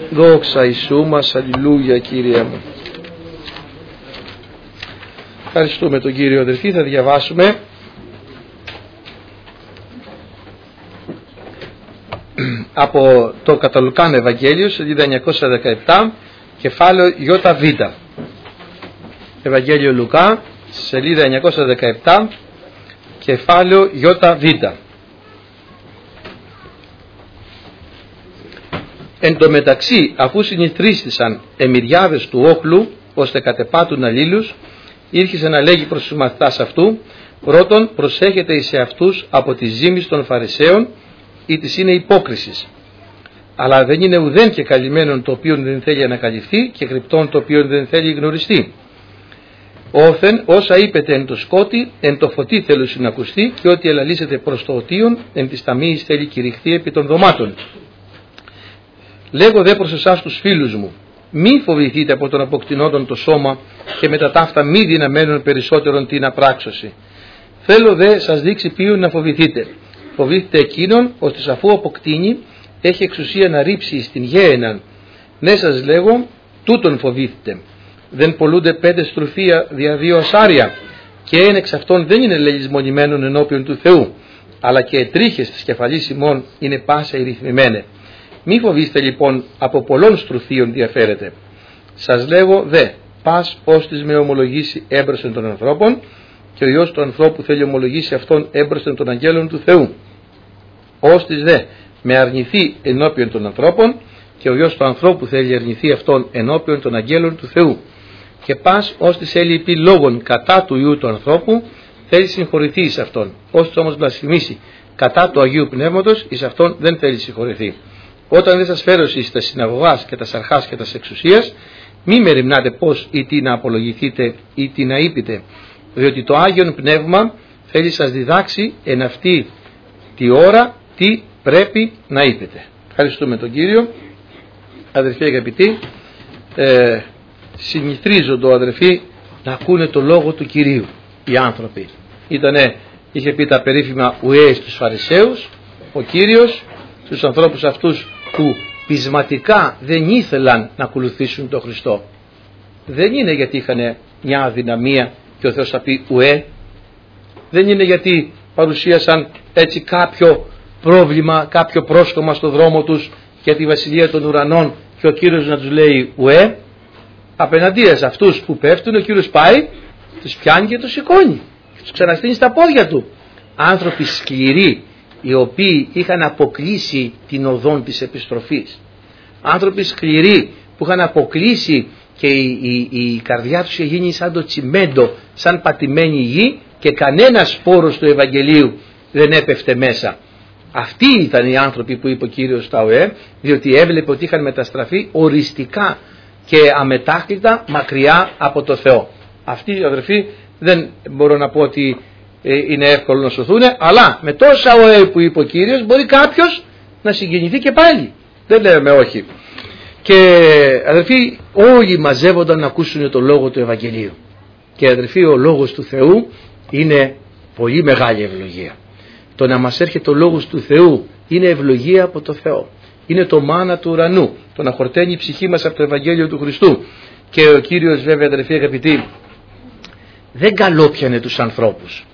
Δόξα Ιησού μας, αλληλούια Κύριε μου. Ευχαριστούμε τον Κύριο αδελφοί. Θα διαβάσουμε από το Καταλουκάν Ευαγγέλιο, σελίδα 917, κεφάλαιο ΙΒ. Ευαγγέλιο Λουκά, σελίδα 917, κεφάλαιο ΙΒ. Εν τω μεταξύ, αφού συνηθρίστησαν εμυριάδες του όχλου, ώστε κατεπάτουν αλλήλους, ήρχισε να λέγει προς τους μαθητάς αυτού: πρώτον, προσέχετε εις εαυτούς από τη ζήμης των Φαρισαίων, ή της είναι υπόκρισης. Αλλά δεν είναι ουδέν και καλυμμένον το οποίο δεν θέλει ανακαλυφθεί, και κρυπτόν το οποίο δεν θέλει γνωριστεί. Όθεν όσα είπετε εν το σκότη, εν το φωτί θέλουν συνακουστεί, και ό,τι ελαλήσετε προς το οτίον, εν της ταμείας θέλει κηρυχθεί επί των δωμάτων. Λέγω δε προς εσάς τους φίλους μου, μη φοβηθείτε από τον αποκτηνόντων το σώμα, και μετά ταύτα μη δυναμένων περισσότερον την απράξωση. Θέλω δε σας δείξει ποιον να φοβηθείτε. Φοβήθητε εκείνον, ώστε αφού αποκτήνει, έχει εξουσία να ρίψει στην γέεναν. Ναι, σας λέγω, τούτον φοβήθητε. Δεν πολλούνται 5 στρουφία δια 2 ασάρια, και ένα εξ αυτών δεν είναι λελισμονημένον ενώπιον του Θεού, αλλά και ετρίχες της κεφαλής ημών είναι πάσα ρυθμημένε. Μη φοβήστε λοιπόν από πολλών στρουθίων διαφέρετε. Σας λέγω δε, πας ώστις με ομολογήσει έμπροσθεν των ανθρώπων, και ο Υιός του ανθρώπου θέλει ομολογήσει αυτόν έμπροσθεν των αγγέλων του Θεού. Ώστις δε με αρνηθεί ενώπιον των ανθρώπων, και ο Υιός του ανθρώπου θέλει αρνηθεί αυτόν ενώπιον των αγγέλων του Θεού. Και πας ώστις θέλει πει λόγον κατά του Υιού του ανθρώπου, θέλει συγχωρηθεί εις αυτόν. Ώστις όμως βλασφημίσει κατά του Αγίου Πνεύματος, εις αυτόν δεν θέλει συγχωρηθεί. Όταν δεν σας φέρω εις τα συναγωγάς και τα αρχάς και τα εξουσίας, μη μεριμνάτε πώς ή τι να απολογηθείτε ή τι να είπετε, διότι το Άγιον Πνεύμα θέλει σας διδάξει εν αυτή τη ώρα τι πρέπει να είπετε. Ευχαριστούμε τον Κύριο. Αδερφοί αγαπητοί, συνηθρίζονται αδερφοί να ακούνε το λόγο του Κυρίου οι άνθρωποι. Είχε πει τα περίφημα ουέ στους Φαρισαίους, ο Κύριος στους ανθρώπους αυτούς που πεισματικά δεν ήθελαν να ακολουθήσουν τον Χριστό. Δεν είναι γιατί είχαν μια αδυναμία και ο Θεός θα πει ουέ. Δεν είναι γιατί παρουσίασαν έτσι κάποιο πρόβλημα, κάποιο πρόσκομα στο δρόμο τους για τη βασιλεία των ουρανών και ο Κύριος να τους λέει ουέ. Απέναντία σε αυτούς που πέφτουν, ο Κύριος πάει, τους πιάνει και τους σηκώνει, τους ξαναστείνει στα πόδια του. Άνθρωποι σκληροί, οι οποίοι είχαν αποκλείσει την οδόν της επιστροφής. Άνθρωποι σκληροί που είχαν αποκλείσει και η καρδιά τους είχε γίνει σαν το τσιμέντο, σαν πατημένη γη, και κανένας σπόρος του Ευαγγελίου δεν έπεφτε μέσα. Αυτοί ήταν οι άνθρωποι που είπε ο Κύριος στα ΟΕ, διότι έβλεπε ότι είχαν μεταστραφεί οριστικά και αμετάκλητα μακριά από το Θεό. Αυτοί οι αδερφοί δεν μπορώ να πω ότι είναι εύκολο να σωθούν, αλλά με τόσα ΟΕ που είπε ο Κύριος μπορεί κάποιος να συγκινηθεί και πάλι. Δεν λέμε όχι. Και αδερφοί, όλοι μαζεύονταν να ακούσουν το λόγο του Ευαγγελίου. Και αδερφοί, ο λόγος του Θεού είναι πολύ μεγάλη ευλογία. Το να μας έρχεται ο λόγος του Θεού είναι ευλογία από το Θεό. Είναι το μάνα του ουρανού, το να χορταίνει η ψυχή μας από το Ευαγγέλιο του Χριστού. Και ο Κύριος, βέβαια αδερφοί αγαπητοί, δεν καλόπιανε τους ανθρώπους.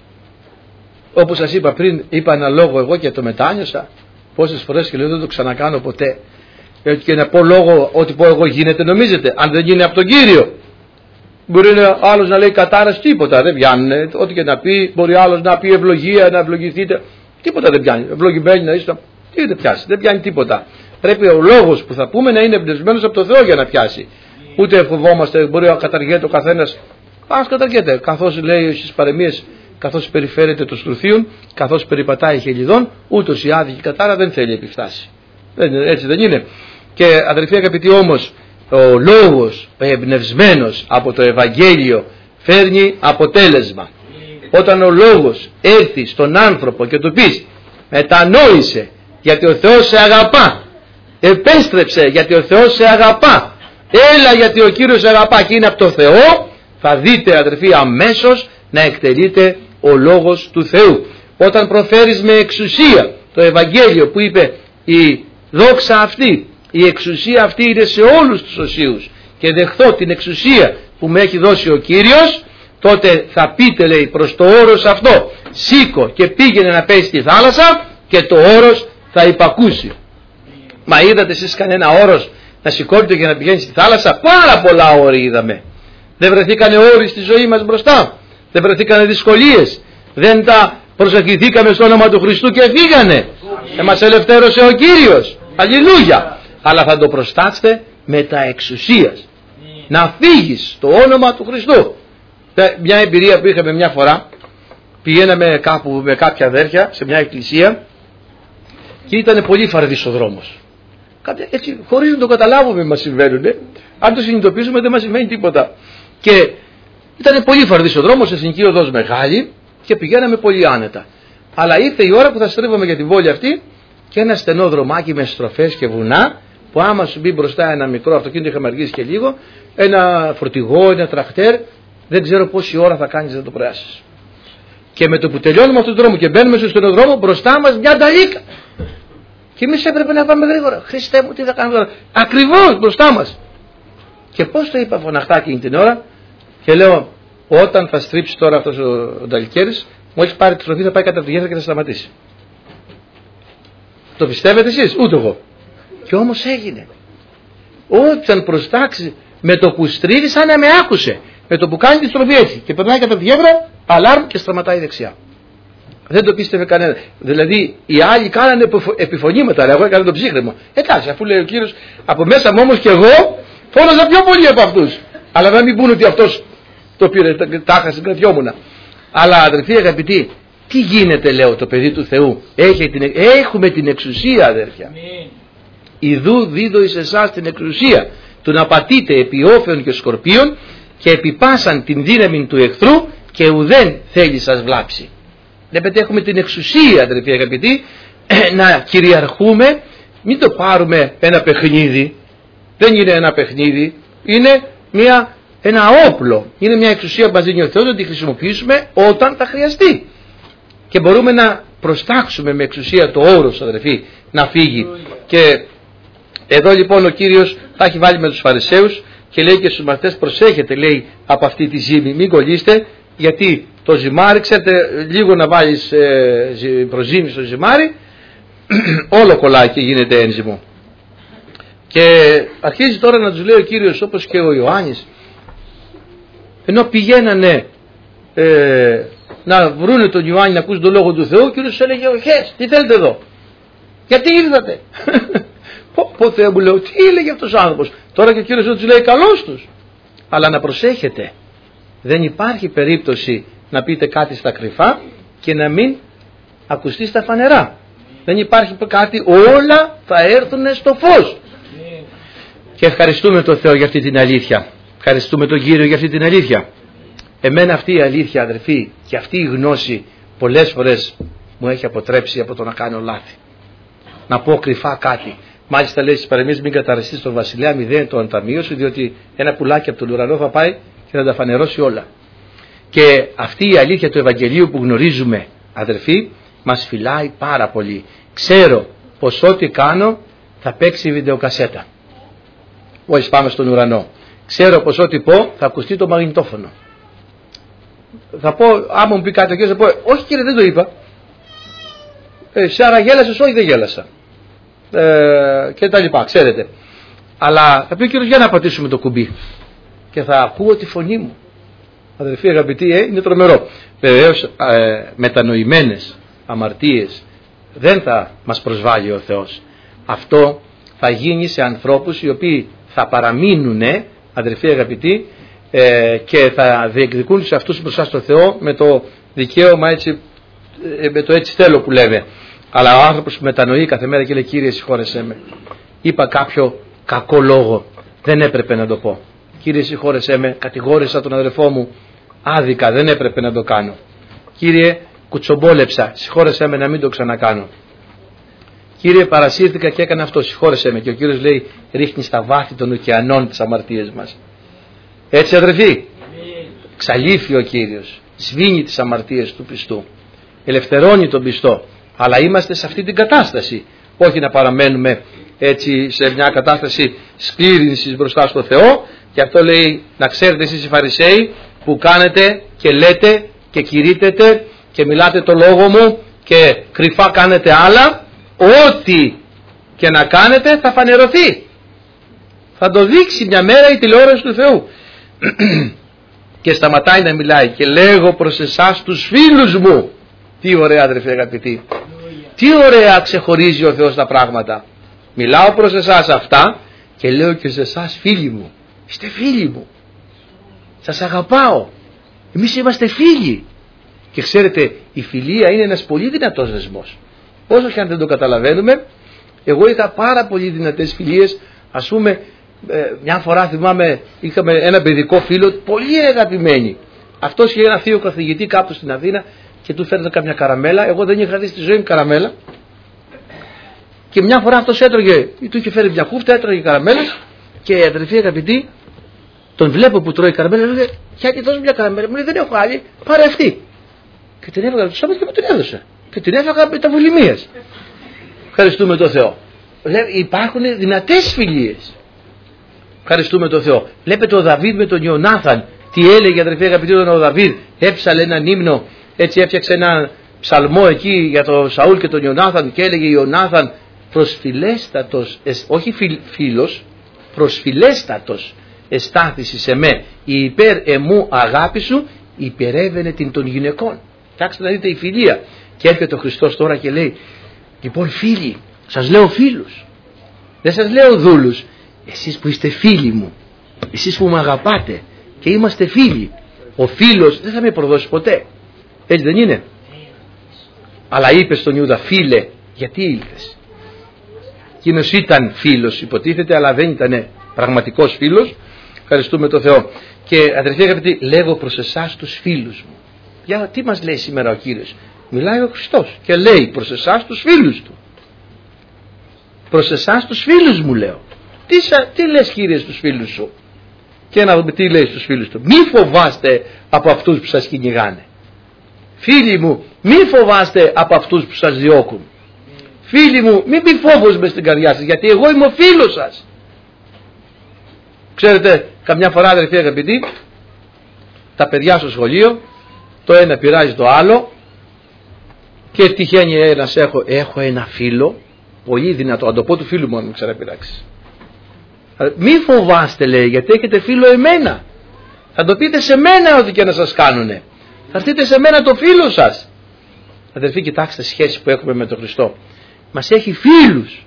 Όπως σας είπα πριν, είπα ένα λόγο εγώ και το μετάνιωσα πόσες φορές και λέω δεν το ξανακάνω ποτέ. Και να πω λόγο, ό,τι πω εγώ γίνεται, νομίζετε, αν δεν γίνει από τον Κύριο. Μπορεί άλλος να λέει κατάρας, τίποτα δεν πιάνουν. Ό,τι και να πει, μπορεί άλλος να πει ευλογία, να ευλογηθείτε. Τίποτα δεν πιάνει. Ευλογημένοι να είστε. Τι δεν πιάσει, δεν πιάνει τίποτα. Πρέπει ο λόγος που θα πούμε να είναι εμπνευσμένος από το Θεό για να πιάσει. Ούτε φοβόμαστε, μπορεί να καταργέται ο καθένας. Ας καταργέται, καθώς λέει στις παρεμίες, καθώς περιφέρεται το στρουθίον, καθώς περιπατάει χελιδόν, ούτως η άδικη κατάρα δεν θέλει επιφτάσει. Έτσι δεν είναι? Και αδερφοί αγαπητοί, όμως ο λόγος εμπνευσμένος από το Ευαγγέλιο φέρνει αποτέλεσμα. Όταν ο λόγος έρθει στον άνθρωπο και του πεις μετανόησε γιατί ο Θεός σε αγαπά, επέστρεψε γιατί ο Θεός σε αγαπά, έλα γιατί ο Κύριος σε αγαπά και είναι από το Θεό, θα δείτε αδερφοί αμέσως να εκτελείται ο λόγος του Θεού. Όταν προφέρεις με εξουσία το Ευαγγέλιο που είπε η δόξα αυτή η εξουσία αυτή είναι σε όλους τους οσίους και δεχθώ την εξουσία που με έχει δώσει ο Κύριος, τότε θα πείτε, λέει, προς το όρος αυτό, σήκω και πήγαινε να πέσει στη θάλασσα, και το όρος θα υπακούσει. Μα είδατε εσείς κανένα όρος να σηκώνεται και να πηγαίνει στη θάλασσα? Πάρα πολλά όρη είδαμε. Δεν βρεθήκανε όροι στη ζωή μας μπροστά, δεν βρεθήκανε δυσκολίες, δεν τα προσευχηθήκαμε στο όνομα του Χριστού και φύγανε. Μας ελευθέρωσε ο Κύριος, αλληλούια. Αλλά θα το προστάξετε με τα εξουσίας, να φύγεις στο όνομα του Χριστού. Μια εμπειρία που είχαμε μια φορά, πηγαίναμε κάπου με κάποια αδέρφια σε μια εκκλησία και ήταν πολύ φαρδής ο δρόμος. Έτσι, χωρίς να το καταλάβουμε μας συμβαίνουν. Αν το συνειδητοποιήσουμε δεν μας συμβαίνει τίποτα. Και ήταν πολύ φαρδής ο δρόμος, εθνική οδός μεγάλη, και πηγαίναμε πολύ άνετα. Αλλά ήρθε η ώρα που θα στρίβαμε για την πόλη αυτή και ένα στενό δρομάκι με στροφές και βουνά, που άμα σου μπει μπροστά ένα μικρό αυτοκίνητο, είχαμε αργήσει και λίγο, ένα φορτηγό, ένα τρακτέρ, δεν ξέρω πόση ώρα θα κάνεις να το περάσεις. Και με το που τελειώνουμε αυτόν τον δρόμο και μπαίνουμε στο στενό δρόμο, μπροστά μας μια νταλίκα. Και εμείς έπρεπε να πάμε γρήγορα. Χριστέ μου, τι θα κάνουμε τώρα? Ακριβώς μπροστά μας. Και πώς το είπα φωναχτά εκείνη την ώρα, και λέω, όταν θα στρίψει τώρα αυτός ο νταλικέρης, μόλις πάρει τη στροφή θα πάει κατά τη γέφυρα και θα σταματήσει. Το πιστεύετε εσείς? Ούτε εγώ. Και όμως έγινε. Όταν προστάξει, με το που στρίβει, σαν να με άκουσε. Με το που κάνει τη στροφή έτσι και περνάει κατά τη γέφυρα, αλάρμ και σταματάει δεξιά. Δεν το πίστευε κανένα. Δηλαδή οι άλλοι κάνανε επιφωνήματα, αλλά εγώ έκανα το ψύχρεμο. Εντάξει, αφού λέει ο Κύριος, από μέσα μου όμως και εγώ φώναζα πιο πολύ από αυτούς. Αλλά να μην πούν ότι αυτός το πήρε, τάχα συγκρατιόμουνα. Αλλά αδερφοί αγαπητοί, τι γίνεται, λέω, το παιδί του Θεού? Έχουμε την εξουσία, αδέρφια. Ιδού δίδω εις εσάς την εξουσία του να πατείτε επί όφεων και σκορπίων και επί πάσαν την δύναμη του εχθρού και ουδέν θέλει σας βλάψει. Βλέπετε, έχουμε την εξουσία, αδερφοί αγαπητοί, να κυριαρχούμε. Μην το πάρουμε ένα παιχνίδι. Δεν είναι ένα παιχνίδι, είναι ένα όπλο. Είναι μια εξουσία που μας δίνει ο Θεός, να τη χρησιμοποιήσουμε όταν θα χρειαστεί. Και μπορούμε να προστάξουμε με εξουσία το όρος, αδερφοί, να φύγει. Και εδώ λοιπόν ο Κύριος θα έχει βάλει με τους Φαρισαίους και λέει και στους μαθητές, προσέχετε, λέει, από αυτή τη ζύμη, μην κολλήσετε, γιατί το ζυμάρι, ξέρετε, λίγο να βάλεις προζύμι στο ζυμάρι, όλο κολλάει και γίνεται ένζυμο. Και αρχίζει τώρα να τους λέει ο Κύριος, όπως και ο Ιωάννης, ενώ πηγαίνανε να βρούνε τον Ιωάννη να ακούσουν τον Λόγο του Θεού, ο Κύριος τους έλεγε, οχές, τι θέλετε εδώ? Γιατί ήρθατε? Πω Θεέ μου, λέω, τι έλεγε αυτός ο άνθρωπος? Τώρα και ο Κύριος τους λέει, καλώς τους. Αλλά να προσέχετε, δεν υπάρχει περίπτωση να πείτε κάτι στα κρυφά και να μην ακουστεί στα φανερά. Δεν υπάρχει κάτι, όλα θα έρθουν στο φως. Και ευχαριστούμε τον Θεό για αυτή την αλήθεια. Ευχαριστούμε τον Κύριο για αυτή την αλήθεια. Εμένα αυτή η αλήθεια, αδερφοί, και αυτή η γνώση πολλές φορές μου έχει αποτρέψει από το να κάνω λάθη. Να πω κρυφά κάτι. Μάλιστα λέει στις παρεμίες, μην καταρρεστείς τον βασιλέα, μηδέν το ανταμείο σου, διότι ένα πουλάκι από τον ουρανό θα πάει και θα τα φανερώσει όλα. Και αυτή η αλήθεια του Ευαγγελίου που γνωρίζουμε, αδερφοί, μας φυλάει πάρα πολύ. Ξέρω πως ό,τι κάνω θα παίξει βιντεοκασέτα. Μόλις πάμε στον ουρανό. Ξέρω πως ό,τι πω θα ακουστεί το μαγνητόφωνο. Θα πω, άμα μου πει κάτι ο Κύριος, θα πω, όχι κύριε, δεν το είπα. Άρα γέλασες? Όχι, δεν γέλασα. Και τα λοιπά, ξέρετε. Αλλά θα πει ο Κύριος, για να πατήσουμε το κουμπί. Και θα ακούω τη φωνή μου. Αδερφοί αγαπητοί, είναι τρομερό. Βεβαίως μετανοημένες αμαρτίες δεν θα μας προσβάλλει ο Θεός. Αυτό θα γίνει σε ανθρώπους οι οποίοι θα παραμείνουν, αδερφοί αγαπητοί, και θα διεκδικούν σε αυτούς μπροστά στο Θεό με το δικαίωμα έτσι, με το έτσι θέλω που λέμε. Αλλά ο άνθρωπος που μετανοεί κάθε μέρα και λέει, Κύριε συγχώρεσέ με, είπα κάποιο κακό λόγο, δεν έπρεπε να το πω. Κύριε συγχώρεσέ με, κατηγόρησα τον αδερφό μου άδικα, δεν έπρεπε να το κάνω. Κύριε, κουτσομπόλεψα, συγχώρεσέ με να μην το ξανακάνω. Κύριε, παρασύρθηκα και έκανα αυτό, συγχώρεσέ με. Και ο Κύριος λέει, ρίχνει στα βάθη των ωκεανών τις αμαρτίες μας. Έτσι αδερφοί, ξαλείφει ο Κύριος, σβήνει τις αμαρτίες του πιστού, ελευθερώνει τον πιστό. Αλλά είμαστε σε αυτή την κατάσταση, όχι να παραμένουμε έτσι σε μια κατάσταση σκλήρυνσης μπροστά στο Θεό. Και αυτό λέει, να ξέρετε εσείς οι Φαρισαίοι που κάνετε και λέτε και κηρύτετε και μιλάτε το λόγο μου και κρυφά κάνετε άλλα, ό,τι και να κάνετε θα φανερωθεί. Θα το δείξει μια μέρα η τηλεόραση του Θεού. Και σταματάει να μιλάει και λέγω προς εσάς τους φίλους μου. Τι ωραία, αδερφοί αγαπητοί. Τι ωραία ξεχωρίζει ο Θεός τα πράγματα. Μιλάω προς εσάς αυτά και λέω και σε εσάς φίλοι μου. Είστε φίλοι μου. Σας αγαπάω. Εμείς είμαστε φίλοι. Και ξέρετε, η φιλία είναι ένας πολύ δυνατός δεσμός. Όσο και αν δεν το καταλαβαίνουμε, εγώ είχα πάρα πολύ δυνατές φιλίες. Ας πούμε, μια φορά θυμάμαι, είχαμε ένα παιδικό φίλο, πολύ αγαπημένοι. Αυτός είχε ένα θείο καθηγητή κάπου στην Αθήνα και του φέρνει καμιά καραμέλα. Εγώ δεν είχα δει στη ζωή μου καραμέλα. Και μια φορά αυτός έτρωγε, του είχε φέρει μια κούφτα, έτρωγε καραμέλες. Και αδερφοί αγαπητοί, τον βλέπω που τρώει καραμέλα, λέει: γιατί δώσω μια καραμέλα, μου λέει: δεν έχω άλλη, πάρε αυτή. Και την έβγαλε το σώμα και μου την έδωσε. Και την έφαγα με τα βουλημίας. Ευχαριστούμε τον Θεό. Υπάρχουν δυνατές φιλίες. Ευχαριστούμε τον Θεό. Βλέπετε ο Δαβίδ με τον Ιωνάθαν. Τι έλεγε, αδερφοί αγαπητοί, όταν ο Δαβίδ έψαλε έναν ύμνο, έτσι έφτιαξε έναν ψαλμό εκεί για τον Σαούλ και τον Ιωνάθαν και έλεγε Ιωνάθαν, προσφυλέστατος, όχι φίλος, προσφυλέστατος εστάθηση σε με, η υπέρ εμού αγάπη σου υπερεύαινε την των γυναικών. Κοιτάξτε να δείτε η φιλία. Και έρχεται ο Χριστός τώρα και λέει, λοιπόν φίλοι, σας λέω φίλους, δεν σας λέω δούλους, εσείς που είστε φίλοι μου, εσείς που με αγαπάτε και είμαστε φίλοι, ο φίλος δεν θα με προδώσει ποτέ, έτσι δεν είναι? Αλλά είπε στον Ιούδα, φίλε, γιατί ήλθες? Εκείνος ήταν φίλος υποτίθεται, αλλά δεν ήταν πραγματικός φίλος. Ευχαριστούμε τον Θεό. Και αδερφοί αγαπητοί, λέγω προς εσάς τους φίλους μου. Για τι μας λέει σήμερα ο Κύριος? Μιλάει ο Χριστός και λέει προς εσάς τους φίλους του. Προς εσάς τους φίλους μου λέω. Τι λες, Κύριε, στους φίλους σου? Και να δούμε τι λέει στους φίλους του. Μη φοβάστε από αυτούς που σας κυνηγάνε. Φίλοι μου, μη φοβάστε από αυτούς που σας διώκουν. Φίλοι μου, μην μπει φόβος μες στην καρδιά σας, γιατί εγώ είμαι ο φίλος σας. Ξέρετε, καμιά φορά αδερφοί αγαπητοί, τα παιδιά στο σχολείο, το ένα πειράζει το άλλο και τυχαίνει ένας, έχω ένα φίλο πολύ δυνατό, αν το πω του φίλου μου αν με ξαναπειράξει. Μη φοβάστε, λέει, γιατί έχετε φίλο εμένα. Θα το πείτε σε μένα ό,τι και να σας κάνουνε. Θα έρθετε σε μένα το φίλο σας. Αδερφοί, κοιτάξτε σχέση που έχουμε με τον Χριστό. Μας έχει φίλους.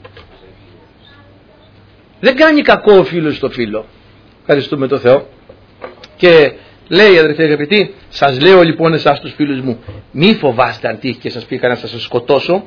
Δεν κάνει κακό ο φίλος στο φίλο. Ευχαριστούμε τον Θεό. Και λέει, αδερφοί αγαπητοί, σας λέω λοιπόν εσάς τους φίλους μου, μη φοβάστε αν τύχει και σας πει κανένας θα σας σκοτώσω,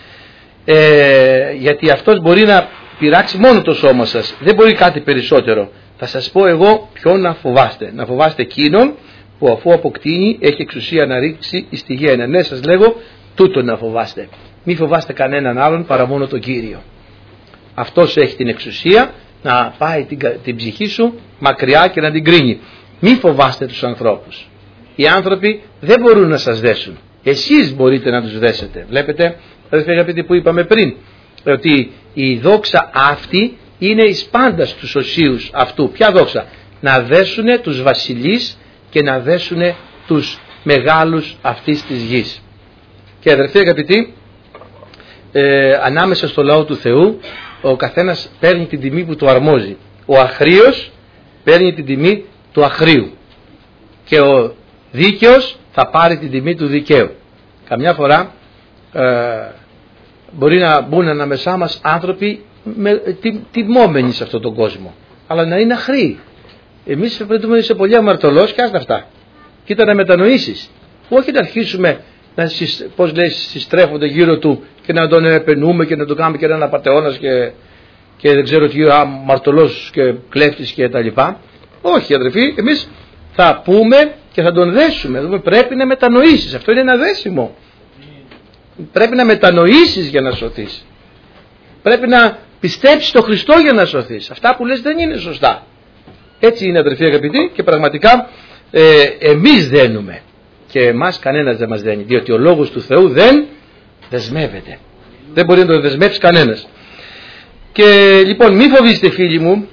γιατί αυτός μπορεί να πειράξει μόνο το σώμα σας, δεν μπορεί κάτι περισσότερο. Θα σας πω εγώ ποιον να φοβάστε. Να φοβάστε εκείνον που αφού αποκτήνει έχει εξουσία να ρίξει εις τη γέννα. Ναι, σας λέγω, τούτον να φοβάστε. Μη φοβάστε κανέναν άλλον παρά μόνο τον Κύριο. Αυτός έχει την εξουσία να πάει την ψυχή σου μακριά και να την κρίνει. Μη φοβάστε τους ανθρώπους. Οι άνθρωποι δεν μπορούν να σας δέσουν. Εσείς μπορείτε να τους δέσετε. Βλέπετε, αδερφοί αγαπητοί, που είπαμε πριν, ότι η δόξα αυτή είναι εις πάντα στους οσίους αυτού. Ποια δόξα? Να δέσουνε τους βασιλείς και να δέσουνε τους μεγάλους αυτής της γης. Και αδερφοί αγαπητοί, ανάμεσα στο λαό του Θεού ο καθένας παίρνει την τιμή που του αρμόζει. Ο αχρίος παίρνει την τιμή του αχρίου και ο δίκαιος θα πάρει την τιμή του δικαίου. Καμιά φορά μπορεί να μπουν ανάμεσά μας άνθρωποι τιμόμενοι σε αυτόν τον κόσμο, αλλά να είναι αχροί. Εμείς πρέπει να είσαι πολύ αμαρτωλός και άστα αυτά. Κοίτα να μετανοήσεις, όχι να αρχίσουμε να συστρέφονται γύρω του και να τον επενούμε και να τον κάνουμε και έναν απατεώνας και δεν ξέρω τι, αμαρτωλός και κλέφτης και τα λοιπά. Όχι αδερφοί, εμείς θα πούμε και θα τον δέσουμε. Πρέπει να μετανοήσεις, αυτό είναι ένα δέσιμο. Πρέπει να μετανοήσεις για να σωθείς. Πρέπει να πιστέψεις τον Χριστό για να σωθείς. Αυτά που λες δεν είναι σωστά. Έτσι είναι αδερφοί αγαπητοί, και πραγματικά εμείς δένουμε και εμάς κανένας δεν μας δένει, διότι ο λόγος του Θεού δεν δεσμεύεται. Δεν μπορεί να το δεσμεύσει κανένας. Και λοιπόν μη φοβήστε φίλοι μου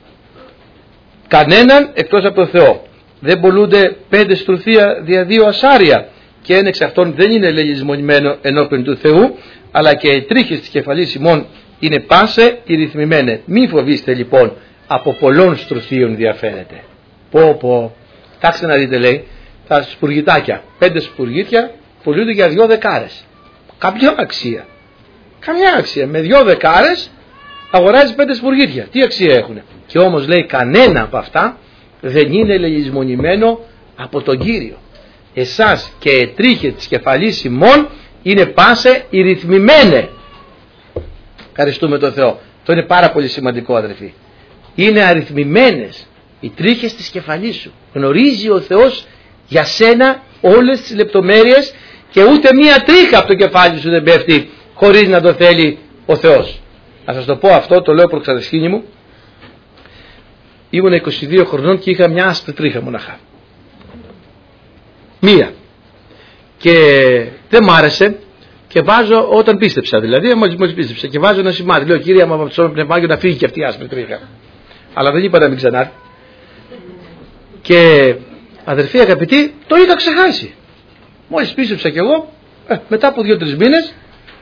κανέναν εκτός από τον Θεό. Δεν πολλούνται 5 στρουθία δια 2 ασάρια, και ένα εξ αυτών δεν είναι λελισμονημένο ενώπιον του Θεού, αλλά και οι τρίχες της κεφαλής ημών είναι πάσε οι ρυθμημένε. Μη φοβήστε λοιπόν, από πολλών στρουθίων διαφαίνεται. Πω, κοιτάξτε να δείτε, λέει, τα σπουργητάκια, 5 σπουργίτια πουλούνται για 2 δεκάρες. Καμιά αξία. Με 2 δεκάρες αγοράζει 5 σπουργίτια. Τι αξία έχουν? Και όμως λέει κανένα από αυτά δεν είναι λελισμονημένο από τον Κύριο. Εσάς και οι τρίχες της κεφαλής ημών είναι πάσε οι ρυθμημένε. Ευχαριστούμε τον Θεό. Το είναι πάρα πολύ σημαντικό, αδερφοί. Είναι αριθμημένες οι τρίχες της κεφαλής σου. Γνωρίζει ο Θεός για σένα όλες τις λεπτομέρειες, και ούτε μία τρίχα από το κεφάλι σου δεν πέφτει χωρίς να το θέλει ο Θεός. Να σας το πω αυτό, το λέω προς ξαδεσχήνη μου. Ήμουν 22 χρονών και είχα μια άσπρη τρίχα μοναχά. Μία. Και δεν μ' άρεσε, και βάζω, όταν πίστεψα δηλαδή, μόλις πίστεψα, και βάζω ένα σημάδι. Λέω, Κύριε, άμα βαπτιστώ πνευμάγιο να φύγει και αυτή η άσπρη τρίχα. Αλλά δεν είπα να μην ξανάρθει. Και αδερφοί αγαπητοί, το είχα ξεχάσει. Μόλις πίστεψα κι εγώ, μετά από 2-3 μήνες,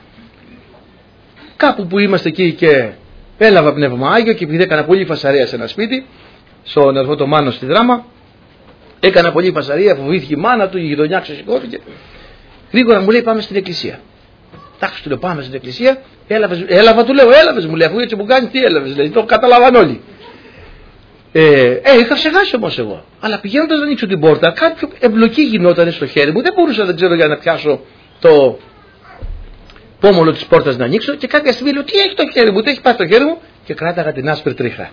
κάπου που είμαστε εκεί και έλαβα πνεύμα Άγιο, και επειδή έκανα πολύ φασαρία σε ένα σπίτι, στον αδερφό το Μάνο στη Δράμα, έκανα πολύ φασαρία, φοβήθηκε η μάνα του, η γειτονιά ξεσηκώθηκε. Γρήγορα μου λέει, πάμε στην εκκλησία. Τάξε, του λέω, πάμε στην εκκλησία. Έλαβα, του λέω, έλαβες, μου λέει, αφού έτσι μου κάνει, τι έλαβες, λέει, το καταλάβαν όλοι. Είχα ξεχάσει όμως εγώ. Αλλά πηγαίνοντας να ανοίξω την πόρτα, κάποιο εμπλοκή γινόταν στο χέρι μου. Δεν μπορούσα, δεν ξέρω, για να πιάσω το πόμολο της πόρτας να ανοίξω, και κάποια στιγμή λέω, τι έχει το χέρι μου, τι έχει πάει το χέρι μου, και κράταγα την άσπρη τρίχα.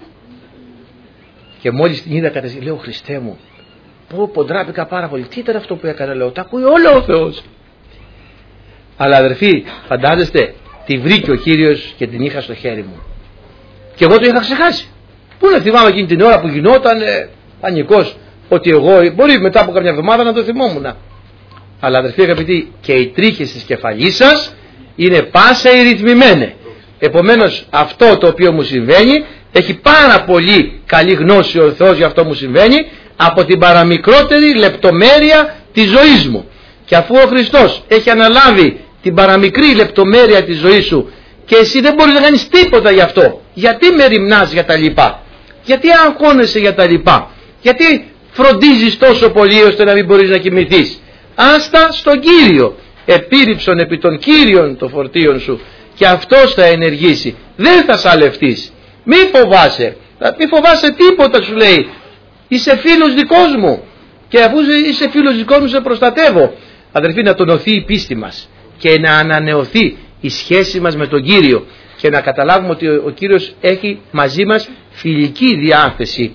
Και μόλις την είδα κατευθείαν, λέω, Χριστέ μου, ποντράπηκα πάρα πολύ. Τι ήταν αυτό που έκανα, λέω, τα ακούει όλο ο Θεός. Αλλά αδερφοί, φαντάζεστε, τη βρήκε ο Κύριος και την είχα στο χέρι μου. Και εγώ το είχα ξεχάσει. Πού να θυμάμαι εκείνη την ώρα που γινόταν πανικός, ότι εγώ μπορεί μετά από καμιά εβδομάδα να το θυμόμουν. Αλλά αδερφοί αγαπητοί, και οι τρίχες της κεφαλής σας είναι πάσα ρυθμημένε. Επομένως αυτό το οποίο μου συμβαίνει, έχει πάρα πολύ καλή γνώση ο Θεός για αυτό μου συμβαίνει, από την παραμικρότερη λεπτομέρεια της ζωής μου. Και αφού ο Χριστός έχει αναλάβει την παραμικρή λεπτομέρεια της ζωής σου, και εσύ δεν μπορείς να κάνεις τίποτα γι' αυτό, γιατί μεριμνάς για τα λοιπά, γιατί αγχώνεσαι για τα λοιπά, γιατί φροντίζεις τόσο πολύ ώστε να μην μπορείς να κοιμηθείς? Άστα στον Κύριο. Επίρρηψον επί των Κύριων το φορτίον σου, και αυτός θα ενεργήσει. Δεν θα σαλευτείς. Μη φοβάσαι. Μη φοβάσαι τίποτα, σου λέει. Είσαι φίλος δικός μου, και αφού είσαι φίλος δικός μου, σε προστατεύω. Αδερφοί, να τονωθεί η πίστη μας και να ανανεωθεί η σχέση μας με τον Κύριο, και να καταλάβουμε ότι ο Κύριος έχει μαζί μας φιλική διάθεση.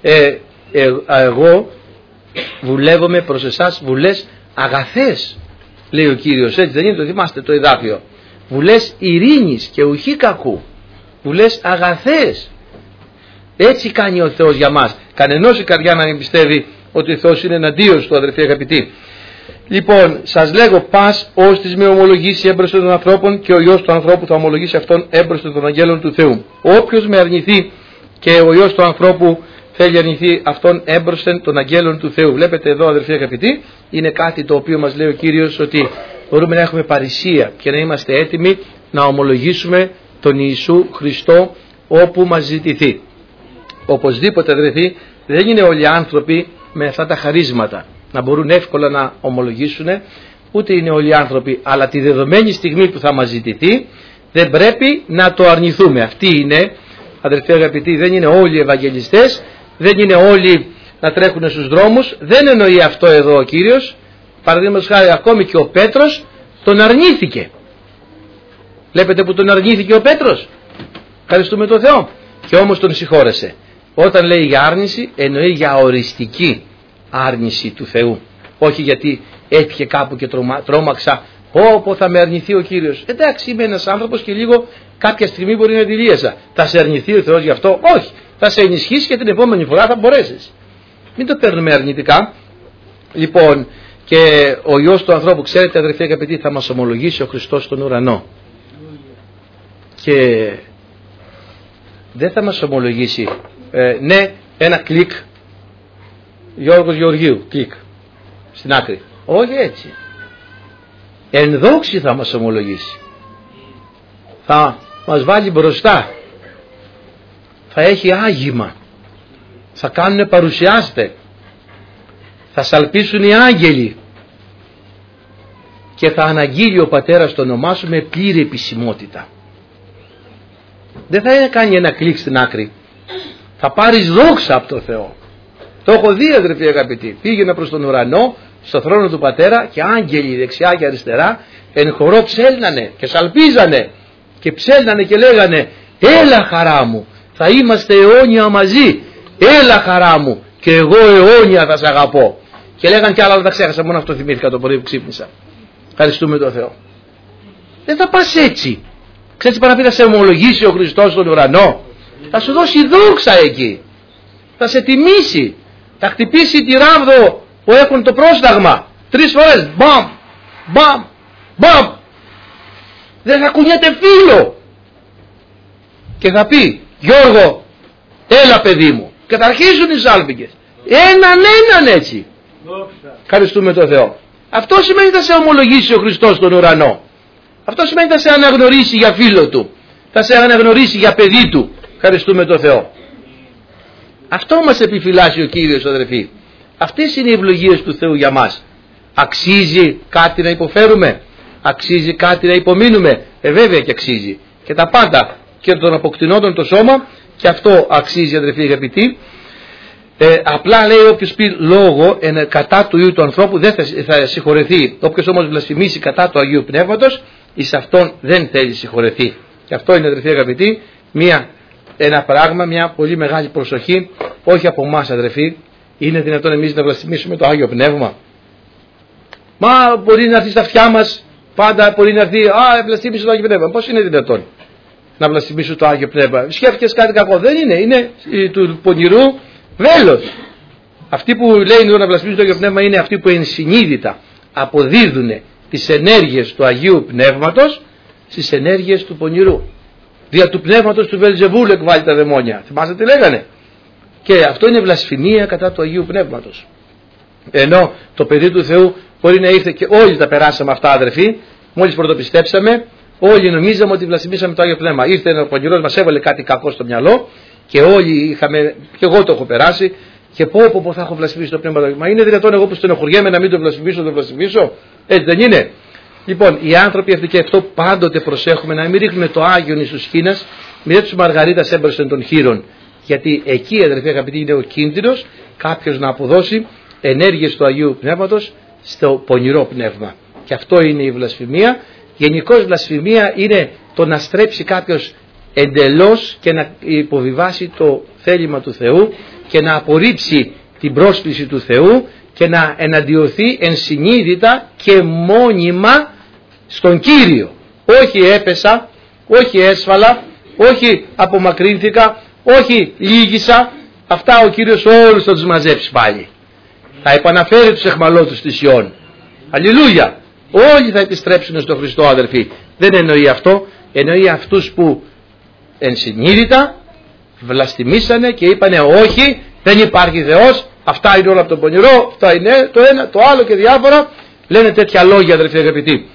Εγώ βουλεύομαι προς εσάς βουλές αγαθές, λέει ο Κύριος, έτσι δεν είναι? Το θυμάστε το εδάφιο? Βουλές ειρήνης και ουχή κακού, βουλές αγαθές. Έτσι κάνει ο Θεός για μας. Κανενός η καρδιά να μην πιστεύει ότι ο Θεός είναι εναντίον του, αδερφοί αγαπητοί. Λοιπόν, σας λέγω, πας ως της με ομολογήσει έμπροσθεν των ανθρώπων, και ο Υιός του ανθρώπου θα ομολογήσει αυτόν έμπροσθεν των αγγέλων του Θεού. Όποιος με αρνηθεί, και ο Υιός του ανθρώπου θέλει αρνηθεί αυτόν έμπροσθεν των αγγέλων του Θεού. Βλέπετε εδώ, αδερφοί αγαπητοί, είναι κάτι το οποίο μας λέει ο Κύριος, ότι μπορούμε να έχουμε παρησία και να είμαστε έτοιμοι να ομολογήσουμε τον Ιησού Χριστό όπου μας ζητηθεί. Οπωσδήποτε, αδερφοί, δεν είναι όλοι οι άνθρωποι με αυτά τα χαρίσματα να μπορούν εύκολα να ομολογήσουν, ούτε είναι όλοι οι άνθρωποι, αλλά τη δεδομένη στιγμή που θα μας ζητηθεί δεν πρέπει να το αρνηθούμε. Αυτή είναι, αδερφοί αγαπητοί, δεν είναι όλοι οι Ευαγγελιστές, δεν είναι όλοι να τρέχουν στους δρόμους, δεν εννοεί αυτό εδώ ο Κύριος. Παραδείγματος χάρη, ακόμη και ο Πέτρος τον αρνήθηκε. Βλέπετε που τον αρνήθηκε ο Πέτρος. Ευχαριστούμε τον Θεό. Και όμως τον συγχώρεσε. Όταν λέει για άρνηση, εννοεί για οριστική άρνηση του Θεού. Όχι γιατί έτυχε κάπου και τρόμαξα, πω θα με αρνηθεί ο Κύριος. Εντάξει, είμαι ένας άνθρωπος και λίγο κάποια στιγμή μπορεί να αντιλίασα. Θα σε αρνηθεί ο Θεός γι' αυτό? Όχι. Θα σε ενισχύσει και την επόμενη φορά θα μπορέσεις. Μην το παίρνουμε αρνητικά. Λοιπόν, και ο Υιός του ανθρώπου, ξέρετε αδερφοί αγαπητοί, θα μας ομολογήσει ο Χριστός στον ουρανό. Και δεν θα μας ομολογήσει ναι, ένα κλικ, Γιώργος Γεωργίου, κλικ στην άκρη. Όχι έτσι. Εν δόξη θα μας ομολογήσει. Θα μας βάλει μπροστά. Θα έχει άγγιμα. Θα κάνουν παρουσιάστε. Θα σαλπίσουν οι άγγελοι. Και θα αναγγείλει ο Πατέρας το όνομά σου με πλήρη επισημότητα. Δεν θα κάνει ένα κλικ στην άκρη. Θα πάρεις δόξα από το Θεό. Το έχω δει, αδερφοί αγαπητοί. Πήγαινα προς τον ουρανό, στο θρόνο του Πατέρα, και άγγελοι δεξιά και αριστερά εν χορό ψέλνανε και σαλπίζανε και ψέλνανε και λέγανε έλα χαρά μου, θα είμαστε αιώνια μαζί, έλα χαρά μου και εγώ αιώνια θα σε αγαπώ. Και λέγανε κι άλλα, αλλά τα ξέχασα, μόνο αυτό θυμήθηκα το πρωί που ξύπνησα. Ευχαριστούμε τον Θεό. Δεν θα πας έτσι. Ξέρεις τι θα σε ομολογήσει ο Χριστός στον ουρανό? Θα σου δώσει δόξα εκεί. Θα σε τιμήσει. Θα χτυπήσει τη ράβδο που έχουν το πρόσταγμα 3 φορές. Μπαμ, μπαμ, μπαμ. Δεν θα κουνιέται φίλο. Και θα πει Γιώργο, έλα παιδί μου. Και θα αρχίσουν οι σάλπικες. Έναν έτσι. Ευχαριστούμε τον Θεό. Αυτό σημαίνει θα σε ομολογήσει ο Χριστός στον ουρανό. Αυτό σημαίνει θα σε αναγνωρίσει για φίλο του. Θα σε αναγνωρίσει για παιδί του. Ευχαριστούμε τον Θεό. Αυτό μας επιφυλάσσει ο Κύριος, αδερφοί. Αυτές είναι οι ευλογίες του Θεού για μας. Αξίζει κάτι να υποφέρουμε? Αξίζει κάτι να υπομείνουμε? Βέβαια και αξίζει. Και τα πάντα, και των αποκτηνόντων το σώμα, και αυτό αξίζει, αδερφοί αγαπητοί. Απλά λέει όποιος πει λόγο κατά του Υιού του ανθρώπου δεν θα συγχωρεθεί. Όποιος όμως βλασφημίσει κατά του Αγίου Πνεύματος, εις αυτόν δεν θέλει συγχωρεθεί. Και αυτό είναι, αδερφοί αγαπητοί, ένα πράγμα, μια πολύ μεγάλη προσοχή, όχι από εμάς, αδερφοί. Είναι δυνατόν εμείς να βλασφημίσουμε το Άγιο Πνεύμα? Μα μπορεί να έρθει στα αυτιά μας, πάντα μπορεί να έρθει, βλασφήμισε το Άγιο Πνεύμα. Πώς είναι δυνατόν να βλασφημίσω το Άγιο Πνεύμα? Σκέφτηκες κάτι κακό? Δεν είναι, είναι του πονηρού βέλος. Αυτοί που λένε να βλασφημίσουν το Άγιο Πνεύμα είναι αυτοί που ενσυνείδητα αποδίδουν τις ενέργειες του Αγίου Πνεύματος στις ενέργειες του πονηρού. Δια του πνεύματος του Βελζεβούλ εκβάλλει τα δαιμόνια. Θυμάστε τι λέγανε? Και αυτό είναι βλασφημία κατά του Αγίου Πνεύματος. Ενώ το παιδί του Θεού μπορεί να ήρθε, και όλοι τα περάσαμε αυτά, αδερφοί, μόλις πρωτοπιστέψαμε, όλοι νομίζαμε ότι βλασφημίσαμε το Άγιο Πνεύμα. Ήρθε ένα πονηρός, μας έβαλε κάτι κακό στο μυαλό και όλοι είχαμε, και εγώ το έχω περάσει, και πω θα έχω βλασφημίσει το Πνεύμα. Μα είναι δυνατόν εγώ που στενοχωριέμαι να μην το βλασφημίσω? Έτσι δεν είναι? Λοιπόν, οι άνθρωποι αυτοί, και αυτό πάντοτε προσέχουμε, να μην ρίχνουμε το Άγιον εις τους χήνας, μη τους Μαργαρίτας έμπροσθεν των χείρων. Γιατί εκεί, αδερφοί αγαπητοί, είναι ο κίνδυνος κάποιος να αποδώσει ενέργειες του Αγίου Πνεύματος στο πονηρό πνεύμα. Και αυτό είναι η βλασφημία. Γενικώς βλασφημία είναι το να στρέψει κάποιος εντελώς και να υποβιβάσει το θέλημα του Θεού και να απορρίψει την πρόσκληση του Θεού και να εναντιωθεί ενσυνείδητα και μόνιμα στον Κύριο. Όχι έπεσα, όχι έσφαλα, όχι απομακρύνθηκα, όχι λύγησα. Αυτά ο Κύριος όλους θα τους μαζέψει πάλι. Θα επαναφέρει τους εχμαλώτους της Ιών. Αλληλούια. Όλοι θα επιστρέψουν στον Χριστό, αδερφοί. Δεν εννοεί αυτό. Εννοεί αυτούς που ενσυνείδητα βλαστημίσανε και είπανε όχι, δεν υπάρχει Θεός, αυτά είναι όλα από τον πονηρό, αυτά είναι το ένα, το άλλο και διάφορα. Λένε τέτοια λόγια, αδερφοί αγαπητοί.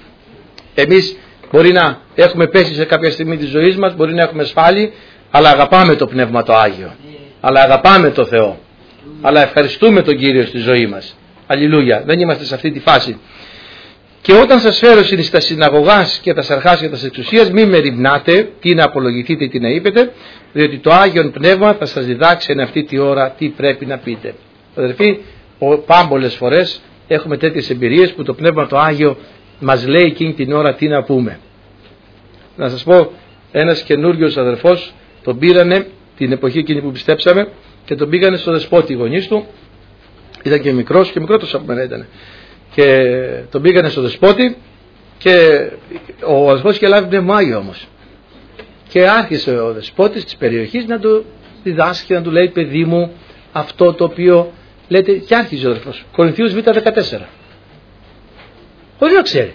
Εμείς μπορεί να έχουμε πέσει σε κάποια στιγμή της ζωής μας, μπορεί να έχουμε σφάλει, αλλά αγαπάμε το Πνεύμα το Άγιο. Αλλά αγαπάμε το Θεό. Αλλά ευχαριστούμε τον Κύριο στη ζωή μας. Αλληλούια. Δεν είμαστε σε αυτή τη φάση. Και όταν σας φέρω στα συναγωγάς και τα σαρχάς και τα εξουσίας, μη μεριμνάτε τι να απολογηθείτε, τι να είπετε, διότι το Άγιον Πνεύμα θα σας διδάξει εν αυτή τη ώρα τι πρέπει να πείτε. Αδερφοί, πάμπολες φορές έχουμε τέτοιες εμπειρίες που το Πνεύμα το Άγιο μας λέει εκείνη την ώρα τι να πούμε. Να σας πω, ένας καινούριος αδερφός τον πήρανε την εποχή εκείνη που πιστέψαμε και τον πήγανε στο Δεσπότη οι γονείς του. Ήταν και μικρός, και μικρότερος από μένα ήταν. Και τον πήγανε στο Δεσπότη και ο αδερφός είχε λάβει πνευμάγιο όμως. Και άρχισε ο Δεσπότης της περιοχής να του διδάσκει, να του λέει παιδί μου αυτό το οποίο λέτε, και άρχισε ο αδερφός. Κορινθίους Β14. Χωρίς να ξέρει.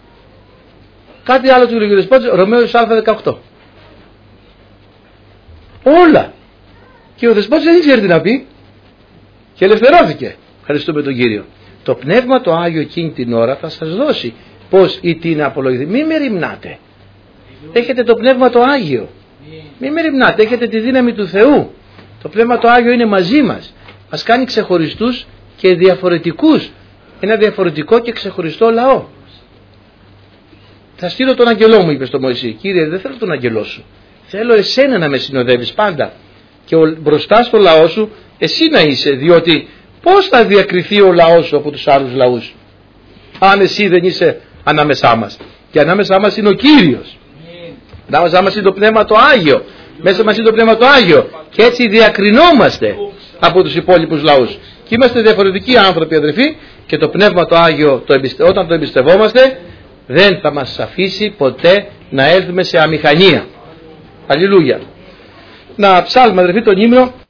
Κάτι άλλο του λέγει ο Δεσπότης, Ρωμαίους Α18. Όλα. Και ο δεσπότης δεν ξέρει τι να πει. Και ελευθερώθηκε. Ευχαριστούμε τον Κύριο. Το Πνεύμα το Άγιο εκείνη την ώρα θα σας δώσει πώς ή τι να απολογηθεί. Μην μεριμνάτε. Έχετε το Πνεύμα το Άγιο. Μην μεριμνάτε. Έχετε τη δύναμη του Θεού. Το Πνεύμα το Άγιο είναι μαζί μας. Μας κάνει ξεχωριστούς και διαφορετικούς. Ένα διαφορετικό και ξεχωριστό λαό. Θα στείλω τον αγγελό μου, είπε στο Μωυσή. Κύριε, δεν θέλω τον αγγελό σου. Θέλω εσένα να με συνοδεύεις πάντα. Και μπροστά στο λαό σου εσύ να είσαι. Διότι πώς θα διακριθεί ο λαός σου από τους άλλους λαούς, αν εσύ δεν είσαι ανάμεσά μας. Και ανάμεσά μας είναι ο Κύριος. Ανάμεσά μας είναι το Πνεύμα το Άγιο. Μέσα μας είναι το Πνεύμα το Άγιο. Και έτσι διακρινόμαστε από τους υπόλοιπους λαούς. Και είμαστε διαφορετικοί άνθρωποι, αδερφοί. Και το Πνεύμα το Άγιο όταν το εμπιστευόμαστε, δεν θα μας αφήσει ποτέ να έλθουμε σε αμηχανία. Αλληλούια. Να ψάλουμε, αδερφοί, τον ύμνο.